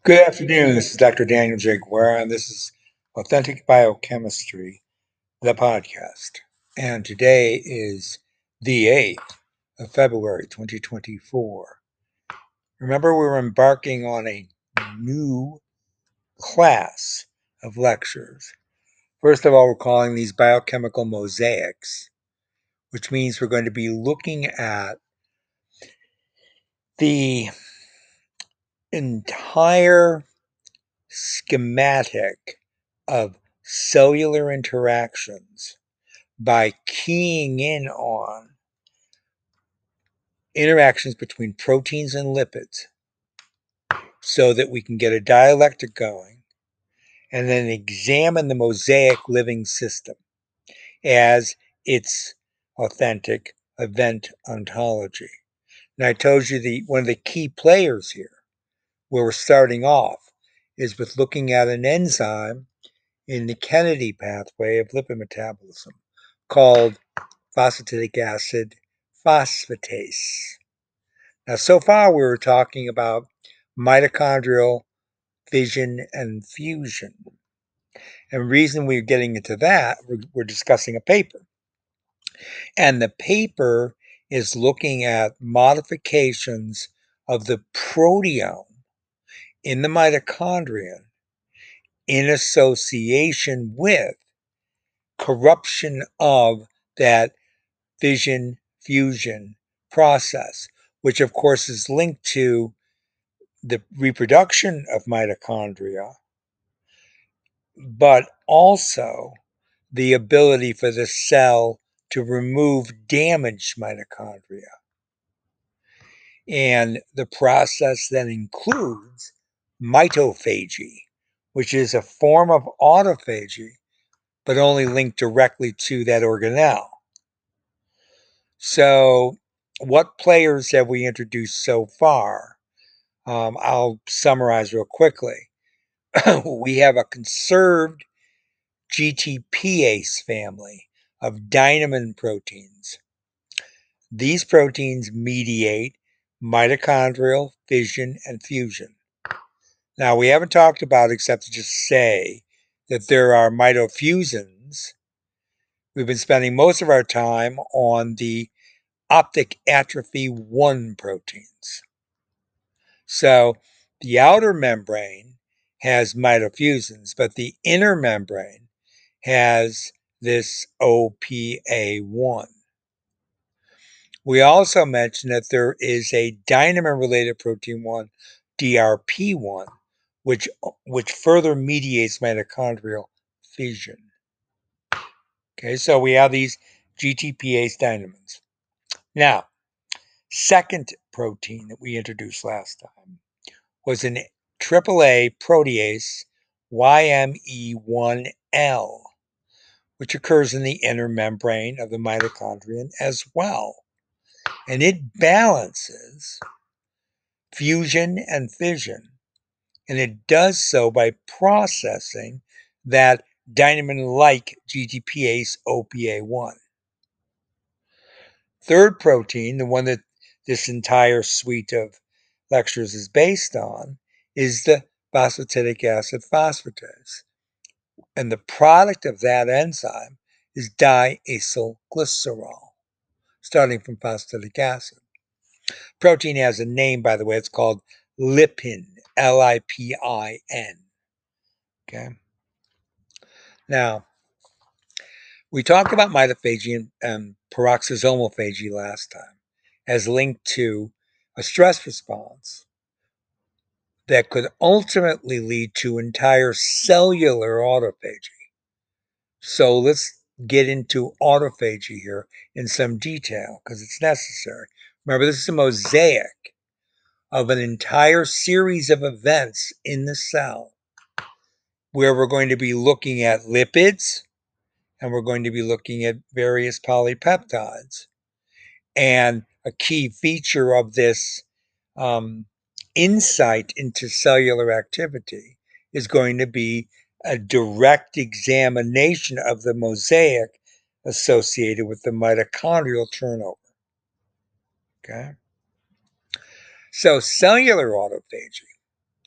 Good afternoon. This is Dr. Daniel J. Guerra, and this is Authentic Biochemistry, the podcast. And today is the 8th of February, 2024. Remember, we're embarking on a new class of lectures. First of all, we're calling these biochemical mosaics, which means we're going to be looking at the entire schematic of cellular interactions by keying in on interactions between proteins and lipids so that we can get a dialectic going and then examine the mosaic living system as its authentic event ontology. And I told you one of the key players here, where we're starting off, is with looking at an enzyme in the Kennedy pathway of lipid metabolism called phosphatidic acid phosphatase. Now, so far we were talking about mitochondrial fission and fusion. And the reason we're getting into that, we're discussing a paper. And the paper is looking at modifications of the proteome in the mitochondrion in association with corruption of that fission fusion process, which of course is linked to the reproduction of mitochondria, but also the ability for the cell to remove damaged mitochondria. And the process then includes mitophagy, which is a form of autophagy, but only linked directly to that organelle. So, what players have we introduced so far? I'll summarize real quickly. We have a conserved GTPase family of dynamin proteins. These proteins mediate mitochondrial fission and fusion. Now, we haven't talked about except to just say that there are mitofusins. We've been spending most of our time on the optic atrophy 1 proteins. So the outer membrane has mitofusins, but the inner membrane has this OPA1. We also mentioned that there is a dynamin-related protein 1, DRP1, which further mediates mitochondrial fission. Okay, so we have these GTPase dynamins. Now, second protein that we introduced last time was an AAA protease YME1L, which occurs in the inner membrane of the mitochondrion as well. And it balances fusion and fission. And it does so by processing that dynamin-like GTPase OPA1. Third protein, the one that this entire suite of lectures is based on, is the phosphatidic acid phosphatase. And the product of that enzyme is diacylglycerol, starting from phosphatidic acid. Protein has a name, by the way. It's called lipin, Lipin. Okay. Now, we talked about mitophagy and peroxisomal phagy last time as linked to a stress response that could ultimately lead to entire cellular autophagy. So let's get into autophagy here in some detail because it's necessary. Remember, this is a mosaic of an entire series of events in the cell where we're going to be looking at lipids and we're going to be looking at various polypeptides. And a key feature of this insight into cellular activity is going to be a direct examination of the mosaic associated with the mitochondrial turnover. Okay. So cellular autophagy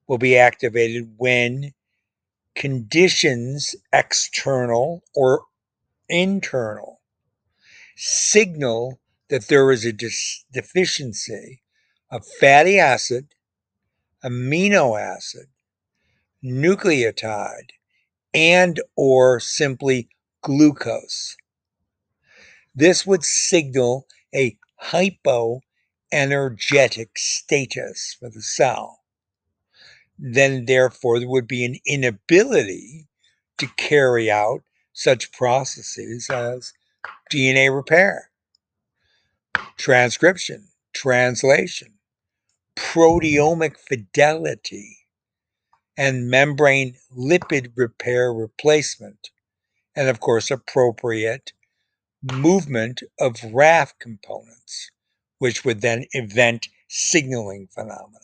will be activated when conditions, external or internal, signal that there is a deficiency of fatty acid, amino acid, nucleotide, and or simply glucose. This would signal a hypoenergetic status for the cell. Then therefore there would be an inability to carry out such processes as DNA repair, transcription, translation, proteomic fidelity, and membrane lipid repair replacement, and of course appropriate movement of RAF components, which would then event signaling phenomena.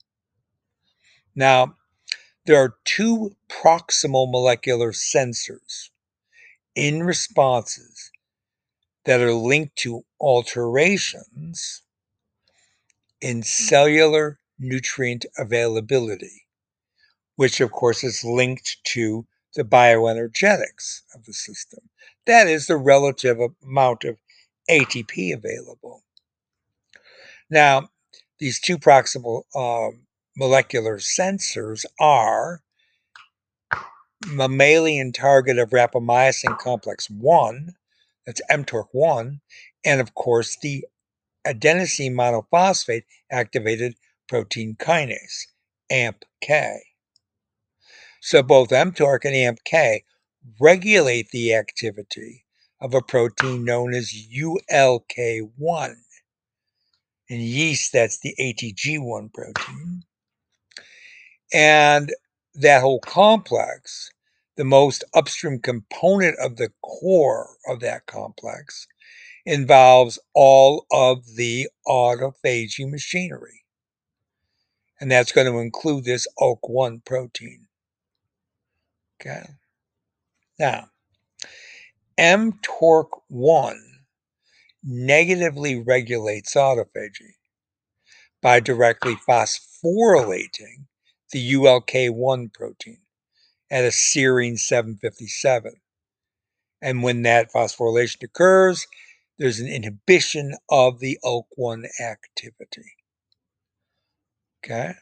Now, there are two proximal molecular sensors in responses that are linked to alterations in cellular nutrient availability, which of course is linked to the bioenergetics of the system. That is the relative amount of ATP available. Now, these two proximal molecular sensors are mammalian target of rapamycin complex 1, that's mTORC1, and of course the adenosine monophosphate activated protein kinase, AMPK. So both mTORC and AMPK regulate the activity of a protein known as ULK1. In yeast, that's the ATG1 protein. And that whole complex, the most upstream component of the core of that complex, involves all of the autophagy machinery. And that's going to include this ULK1 protein. Okay. Now, mTORC1 negatively regulates autophagy by directly phosphorylating the ULK1 protein at a serine 757. And when that phosphorylation occurs, there's an inhibition of the ULK1 activity. Okay?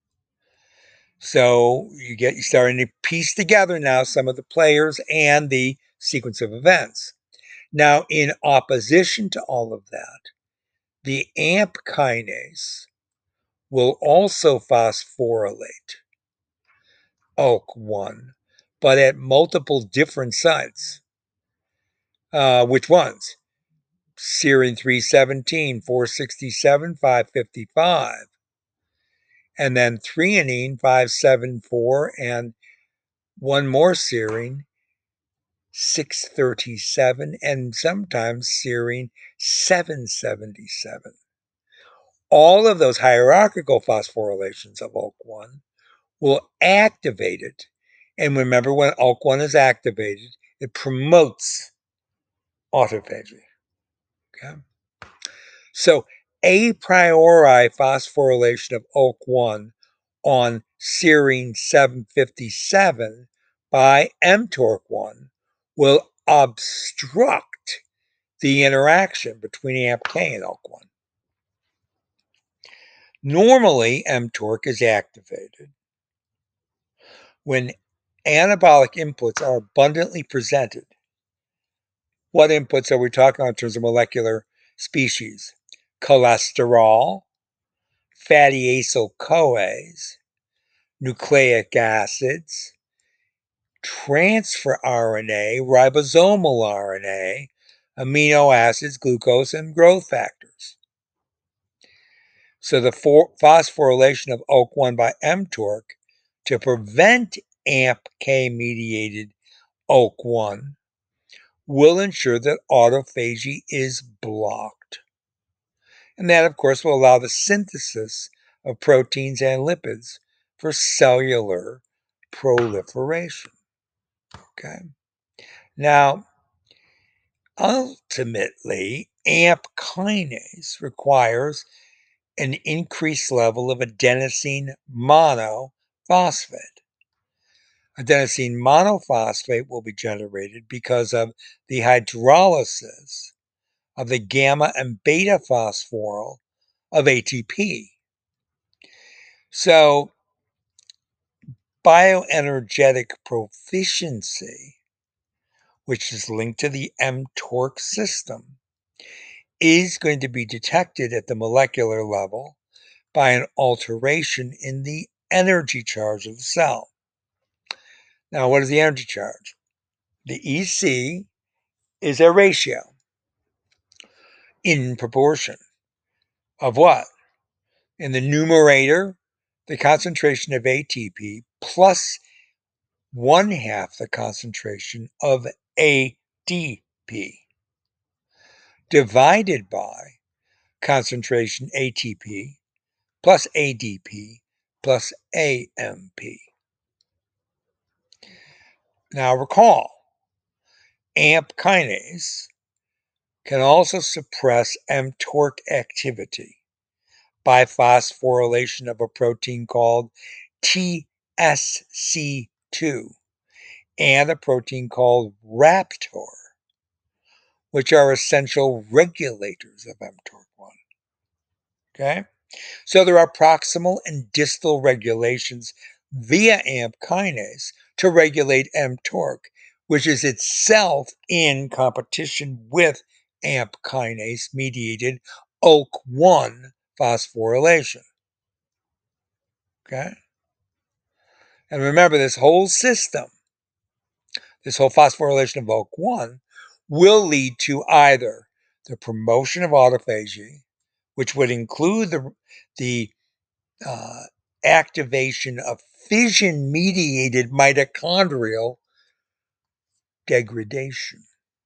So you're starting to piece together now some of the players and the sequence of events. Now, in opposition to all of that, the AMP kinase will also phosphorylate ULK1, but at multiple different sites. Which ones? Serine 317, 467, 555. And then threonine 574 and one more serine 637 and sometimes serine 777. All of those hierarchical phosphorylations of ULK1 will activate it. And remember, when ULK1 is activated, it promotes autophagy. Okay? So a priori phosphorylation of ULK1 on serine 757 by mTORC1 will obstruct the interaction between AMPK and ULK1. Normally, mTORC is activated when anabolic inputs are abundantly presented. What inputs are we talking about in terms of molecular species? Cholesterol, fatty acyl-CoAs, nucleic acids, transfer RNA, ribosomal RNA, amino acids, glucose, and growth factors. So the phosphorylation of ULK1 by mTORC to prevent AMPK-mediated ULK1 will ensure that autophagy is blocked. And that, of course, will allow the synthesis of proteins and lipids for cellular proliferation. Okay. Now, ultimately, AMP kinase requires an increased level of adenosine phosphate. Adenosine monophosphate will be generated because of the hydrolysis of the gamma and beta phosphoryl of ATP. So, bioenergetic proficiency, which is linked to the mTORC system, is going to be detected at the molecular level by an alteration in the energy charge of the cell. Now, what is the energy charge? The EC is a ratio in proportion of what? In the numerator, the concentration of ATP plus 1/2 the concentration of ADP divided by concentration ATP plus ADP plus AMP. Now recall, AMP kinase can also suppress mTORC activity by phosphorylation of a protein called TSC2 and a protein called RAPTOR, which are essential regulators of mTORC1. Okay? So there are proximal and distal regulations via AMP kinase to regulate mTORC, which is itself in competition with AMP kinase mediated ULK1 phosphorylation. Okay? And remember, this whole system, this whole phosphorylation of ULK1 will lead to either the promotion of autophagy, which would include the activation of fission-mediated mitochondrial degradation,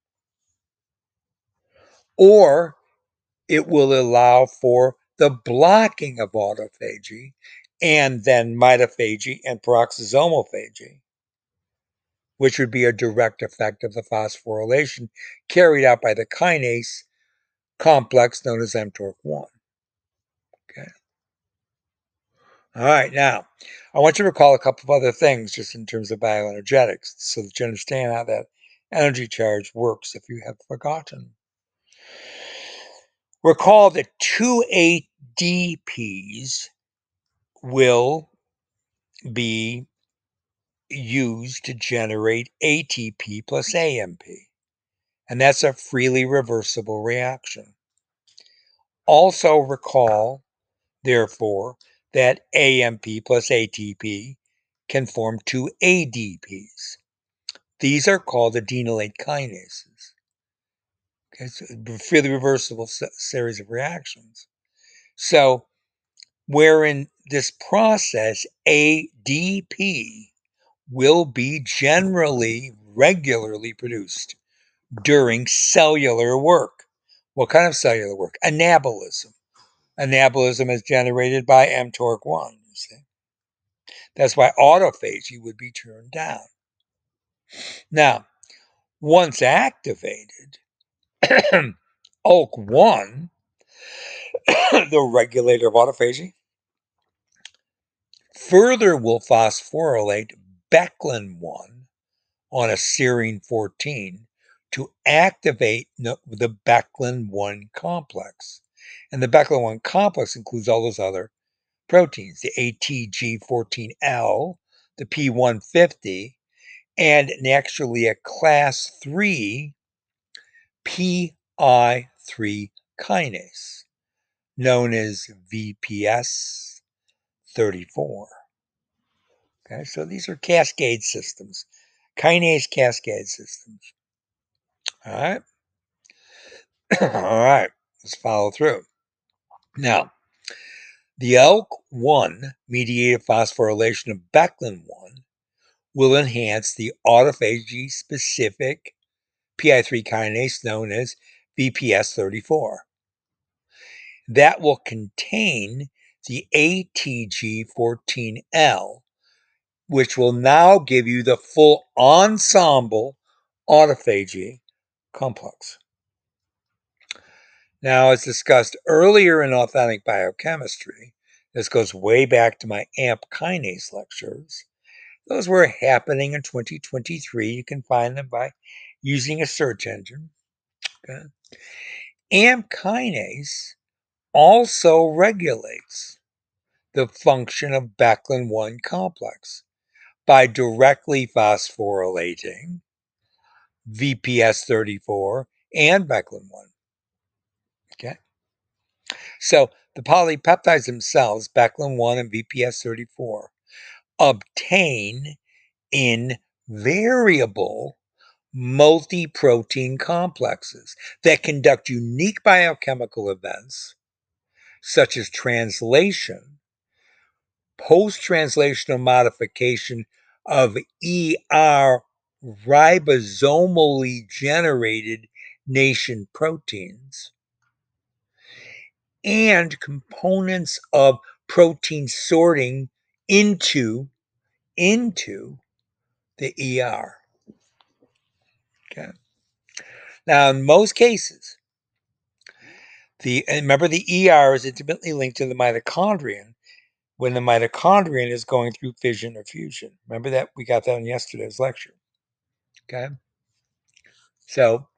or it will allow for the blocking of autophagy and then mitophagy and peroxisomophagy, which would be a direct effect of the phosphorylation carried out by the kinase complex known as mTORC1. Okay. All right, now I want you to recall a couple of other things just in terms of bioenergetics so that you understand how that energy charge works if you have forgotten. Recall that 2 ADPs will be used to generate ATP plus AMP, and that's a freely reversible reaction. Also recall, therefore, that AMP plus ATP can form 2 ADPs. These are called adenylate kinases. Okay, so a freely reversible series of reactions. So, wherein this process, ADP, will be generally regularly produced during cellular work. What kind of cellular work? Anabolism. Anabolism is generated by mTORC1. You see? That's why autophagy would be turned down. Now, once activated, ULK1, the regulator of autophagy, further will phosphorylate Beclin-1 on a serine 14 to activate the Beclin-1 complex. And the Beclin-1 complex includes all those other proteins, the ATG14L, the P150, and actually a class 3 PI3 kinase known as VPS 34. Okay, so these are cascade systems, kinase cascade systems. All right. All right, let's follow through. Now, the ELK1 mediated phosphorylation of Beclin-1 will enhance the autophagy specific PI3 kinase known as VPS34. That will contain the ATG14L, which will now give you the full ensemble autophagy complex. Now, as discussed earlier in authentic biochemistry, This goes way back to my AMP kinase lectures. Those were happening in 2023. You can find them by using a search engine. Okay. AMP kinase also regulates the function of Beclin 1 complex by directly phosphorylating VPS34 and Beclin 1. Okay. So the polypeptides themselves, Beclin 1 and VPS34, obtain in variable multi-protein complexes that conduct unique biochemical events such as translation, post-translational modification of ER ribosomally generated nation proteins, and components of protein sorting into the ER. Okay. Now, in most cases, remember the ER is intimately linked to the mitochondrion when the mitochondrion is going through fission or fusion. Remember that? We got that in yesterday's lecture. Okay. So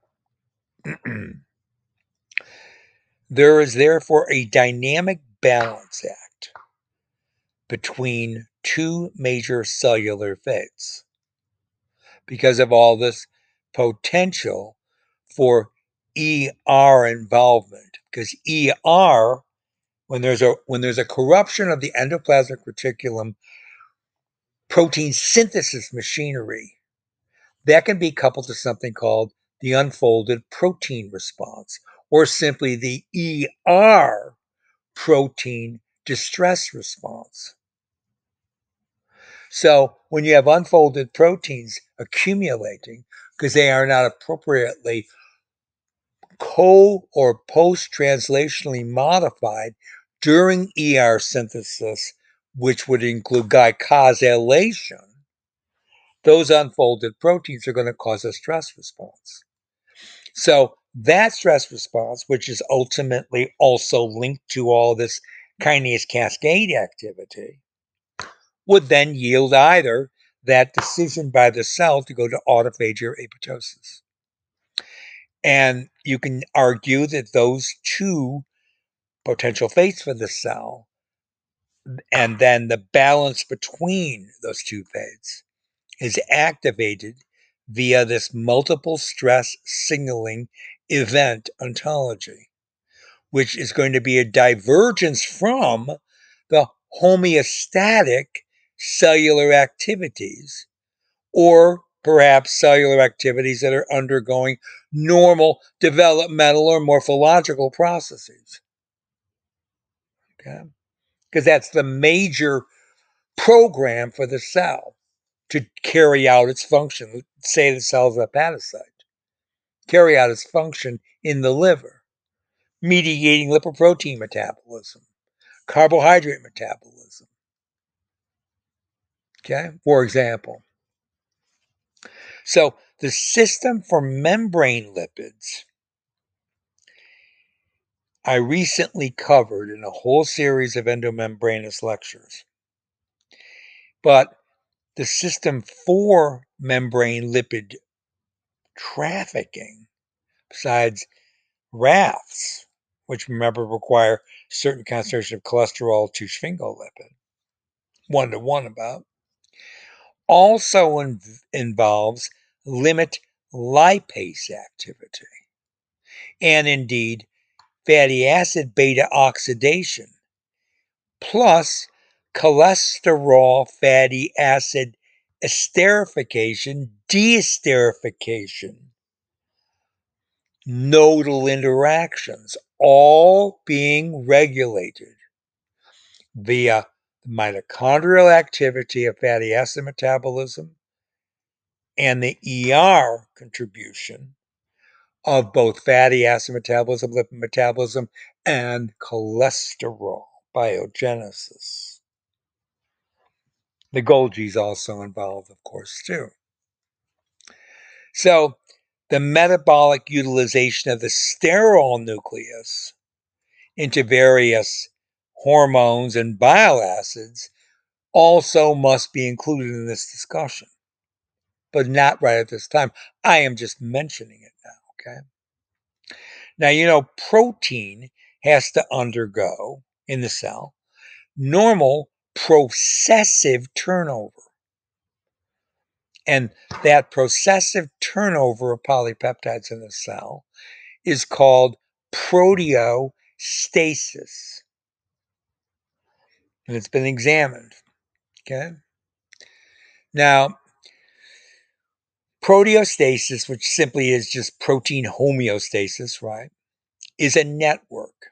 there is therefore a dynamic balance act between two major cellular fates because of all this potential for ER involvement. Because ER, when there's a corruption of the endoplasmic reticulum protein synthesis machinery, that can be coupled to something called the unfolded protein response, or simply the ER protein distress response. So when you have unfolded proteins accumulating because they are not appropriately co or post-translationally modified during ER synthesis, which would include glycosylation, those unfolded proteins are going to cause a stress response. So that stress response, which is ultimately also linked to all this kinase cascade activity, would then yield either that decision by the cell to go to autophagy or apoptosis. And you can argue that those two potential fates for the cell, and then the balance between those two fates, is activated via this multiple stress signaling event ontology, which is going to be a divergence from the homeostatic cellular activities, or perhaps cellular activities that are undergoing normal developmental or morphological processes. Okay? Because that's the major program for the cell to carry out its function. Say the cell's a hepatocyte, carry out its function in the liver, mediating lipoprotein metabolism, carbohydrate metabolism. Okay, for example. So the system for membrane lipids I recently covered in a whole series of endomembranous lectures. But the system for membrane lipid trafficking, besides RAFs, which remember require certain concentration of cholesterol to sphingolipid, 1-to-1 about, also involves limit lipase activity, and indeed fatty acid beta oxidation, plus cholesterol fatty acid esterification, deesterification, nodal interactions, all being regulated via the mitochondrial activity of fatty acid metabolism and the ER contribution of both fatty acid metabolism, lipid metabolism, and cholesterol biogenesis. The Golgi is also involved, of course, too. So the metabolic utilization of the sterol nucleus into various hormones, and bile acids also must be included in this discussion, but not right at this time. I am just mentioning it now, okay? Now, protein has to undergo in the cell normal processive turnover. And that processive turnover of polypeptides in the cell is called proteostasis. And it's been examined, okay? Now, proteostasis, which simply is just protein homeostasis, right, is a network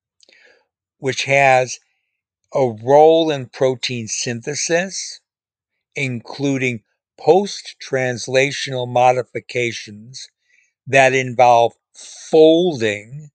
which has a role in protein synthesis, including post-translational modifications that involve folding,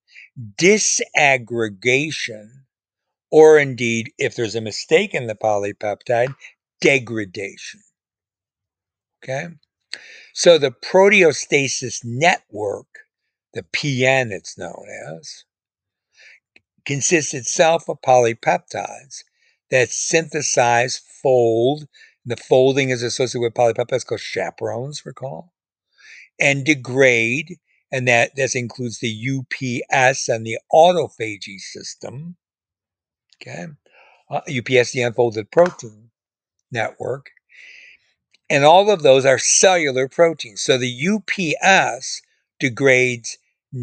disaggregation, or indeed, if there's a mistake in the polypeptide, degradation. Okay? So the proteostasis network, the PN it's known as, consists itself of polypeptides that synthesize, fold. The folding is associated with polypeptides called chaperones, recall, and degrade, and this includes the UPS and the autophagy system. Okay, UPS, the unfolded protein network, and all of those are cellular proteins. So the UPS degrades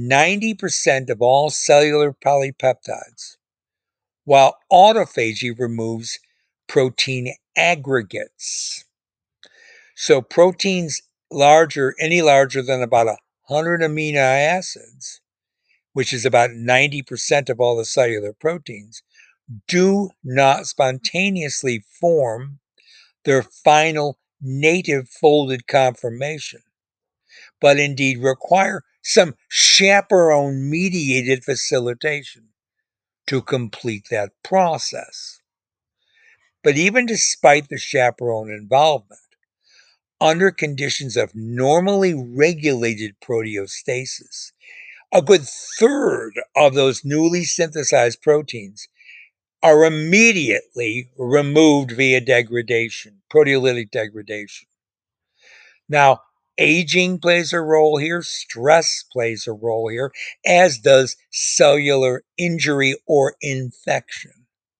90% of all cellular polypeptides, while autophagy removes protein aggregates. So proteins any larger than about 100 amino acids, which is about 90% of all the cellular proteins, do not spontaneously form their final native folded conformation, but indeed require some chaperone-mediated facilitation to complete that process. But even despite the chaperone involvement, under conditions of normally regulated proteostasis, a good third of those newly synthesized proteins are immediately removed via degradation, proteolytic degradation. Now, aging plays a role here, stress plays a role here, as does cellular injury or infection.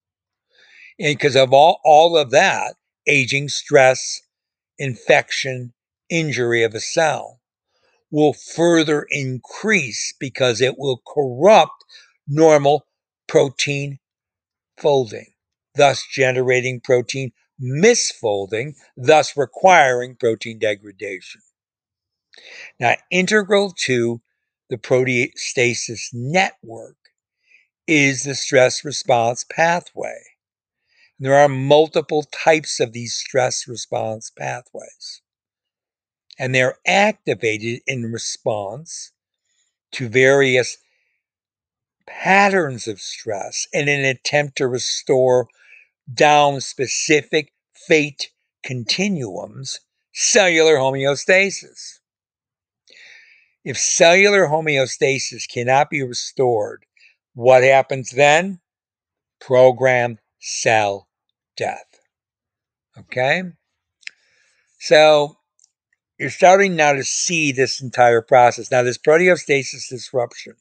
And because of all of that, aging, stress, infection, injury of a cell will further increase because it will corrupt normal protein folding, thus generating protein misfolding, thus requiring protein degradation. Now, integral to the proteostasis network is the stress response pathway. There are multiple types of these stress response pathways, and they're activated in response to various patterns of stress in an attempt to restore down specific fate continuums cellular homeostasis. If cellular homeostasis cannot be restored, what happens then? Programmed cell death. Okay? So you're starting now to see this entire process. Now, this proteostasis disruption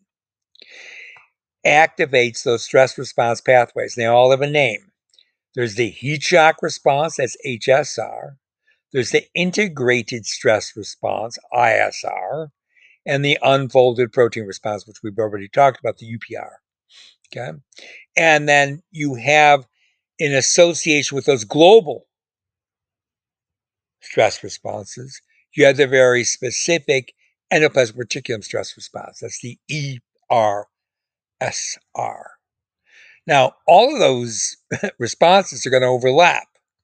activates those stress response pathways. They all have a name. There's the heat shock response, that's HSR. There's the integrated stress response, ISR, and the unfolded protein response, which we've already talked about, the UPR. Okay. And then you have, in association with those global stress responses, you have the very specific endoplasmic reticulum stress response. That's the ERSR. Now, all of those responses are going to overlap.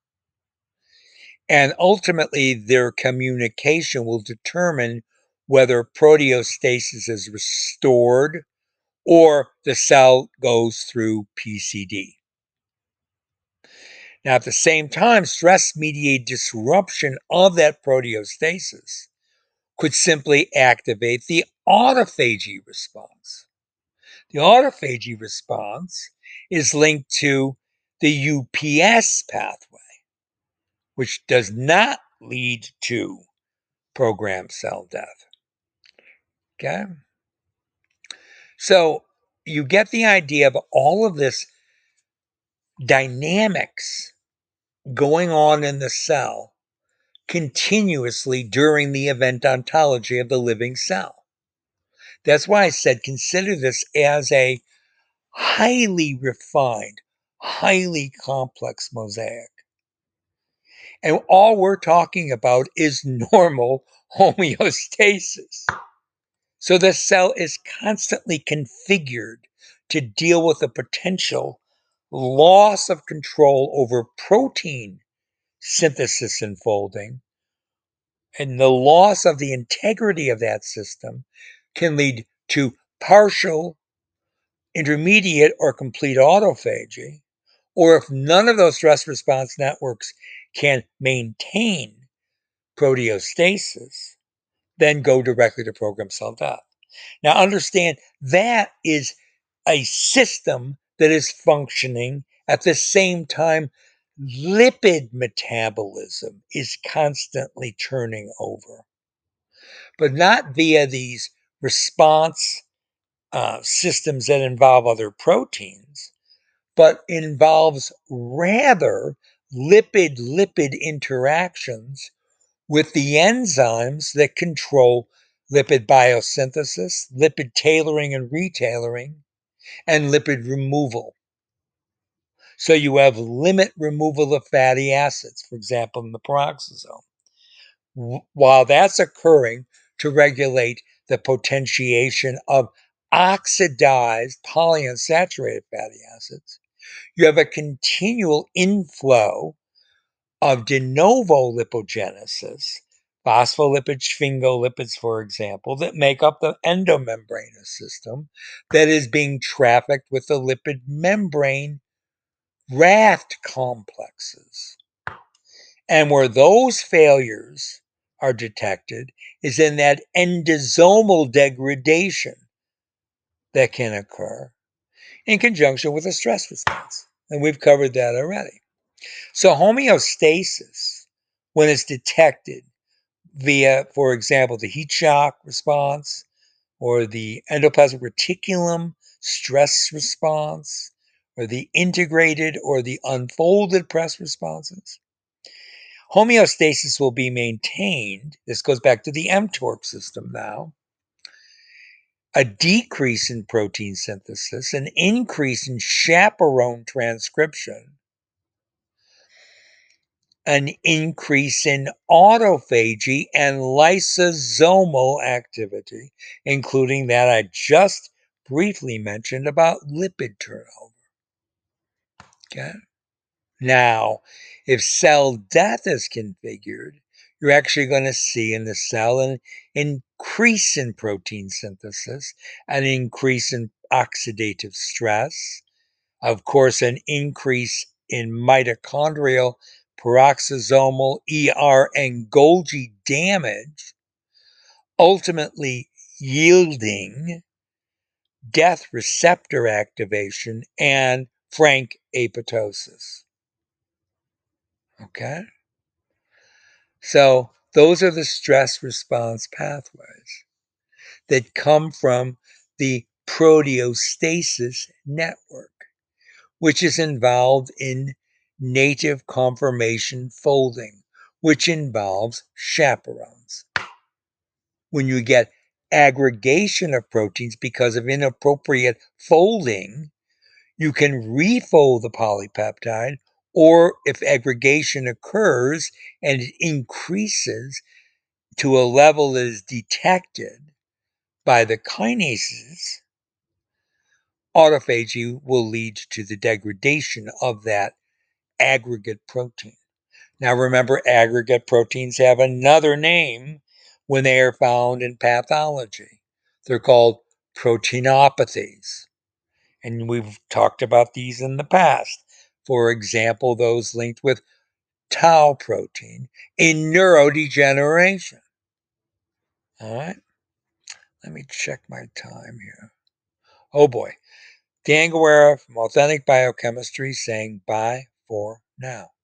And ultimately, their communication will determine whether proteostasis is restored or the cell goes through PCD. Now, at the same time, stress-mediated disruption of that proteostasis could simply activate the autophagy response. The autophagy response is linked to the UPS pathway, which does not lead to programmed cell death. Okay? So you get the idea of all of this dynamics going on in the cell continuously during the event ontology of the living cell. That's why I said consider this as a highly refined, highly complex mosaic. And all we're talking about is normal homeostasis. So the cell is constantly configured to deal with the potential loss of control over protein synthesis and folding, and the loss of the integrity of that system can lead to partial, intermediate, or complete autophagy. Or if none of those stress response networks can maintain proteostasis, then go directly to programmed cell death. Now understand that is a system that is functioning at the same time lipid metabolism is constantly turning over, but not via these response systems that involve other proteins, but involves rather lipid-lipid interactions with the enzymes that control lipid biosynthesis, lipid tailoring and retailoring, and lipid removal. So you have limit removal of fatty acids, for example, in the peroxisome. While that's occurring to regulate the potentiation of oxidized polyunsaturated fatty acids, you have a continual inflow of de novo lipogenesis, phospholipid sphingolipids, for example, that make up the endomembranous system that is being trafficked with the lipid membrane raft complexes. And where those failures are detected is in that endosomal degradation that can occur in conjunction with a stress response. And we've covered that already. So homeostasis, when it's detected via, for example, the heat shock response or the endoplasmic reticulum stress response or the integrated or the unfolded press responses, homeostasis will be maintained. This goes back to the mTOR system now. A decrease in protein synthesis, an increase in chaperone transcription, an increase in autophagy and lysosomal activity, including that I just briefly mentioned about lipid turnover. Okay. Now, if cell death is configured, you're actually going to see in the cell an increase in protein synthesis, an increase in oxidative stress, of course, an increase in mitochondrial, peroxisomal, ER, and Golgi damage, ultimately yielding death receptor activation and frank apoptosis. Okay? So those are the stress response pathways that come from the proteostasis network, which is involved in native conformation folding, which involves chaperones. When you get aggregation of proteins because of inappropriate folding, you can refold the polypeptide, or if aggregation occurs and it increases to a level that is detected by the kinases, autophagy will lead to the degradation of that aggregate protein. Now remember, aggregate proteins have another name when they are found in pathology. They're called proteinopathies. And we've talked about these in the past. For example, those linked with tau protein in neurodegeneration. All right, let me check my time here. Oh boy, Dan Guerra from Authentic Biochemistry saying bye for now.